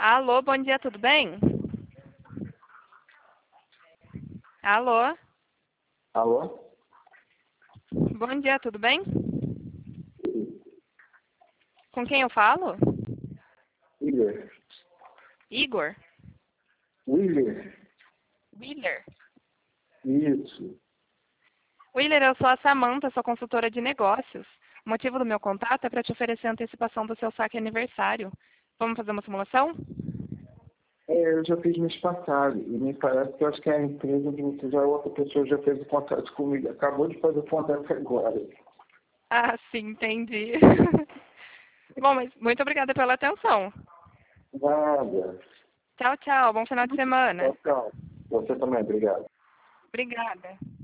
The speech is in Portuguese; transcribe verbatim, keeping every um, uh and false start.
Alô, bom dia, tudo bem? Alô, Alô? bom dia, tudo bem? Com quem eu falo? Willer. Igor? Willer. Willer? Isso. Willer, eu sou a Samantha, sou consultora de negócios. O motivo do meu contato é para te oferecer a antecipação do seu saque aniversário. Vamos fazer uma simulação? É, eu já fiz mês passado e me parece que eu acho que a empresa de você já outra pessoa já fez o contato comigo. Acabou de fazer o contato agora. Ah, sim, entendi. Bom, mas muito obrigada pela atenção. Nada. Tchau, tchau. Bom final de semana. Tchau, tchau. Você também, obrigado. Obrigada.